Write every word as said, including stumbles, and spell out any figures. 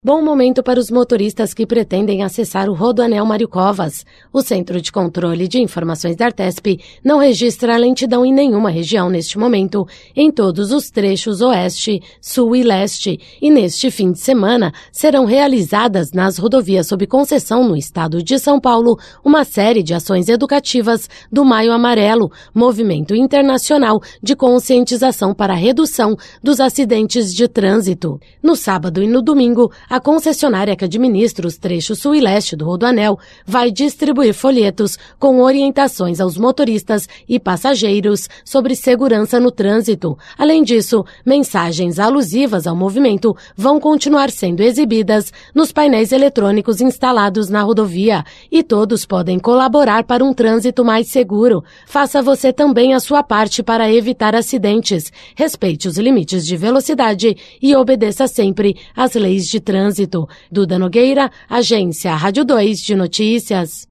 Bom momento para os motoristas que pretendem acessar o Rodoanel Mário Covas. O Centro de Controle de Informações da Artesp não registra lentidão em nenhuma região neste momento, em todos os trechos oeste, sul e leste, e neste fim de semana serão realizadas nas rodovias sob concessão no estado de São Paulo uma série de ações educativas do Maio Amarelo, movimento internacional de conscientização para a redução dos acidentes de trânsito. No sábado e no domingo, a concessionária que administra os trechos sul e leste do Rodoanel vai distribuir folhetos com orientações aos motoristas e passageiros sobre segurança no trânsito. Além disso, mensagens alusivas ao movimento vão continuar sendo exibidas nos painéis eletrônicos instalados na rodovia e todos podem colaborar para um trânsito mais seguro. Faça você também a sua parte para evitar acidentes. Respeite os limites de velocidade e obedeça sempre às leis de trânsito. Trânsito. Duda Nogueira, Agência Rádio dois de Notícias.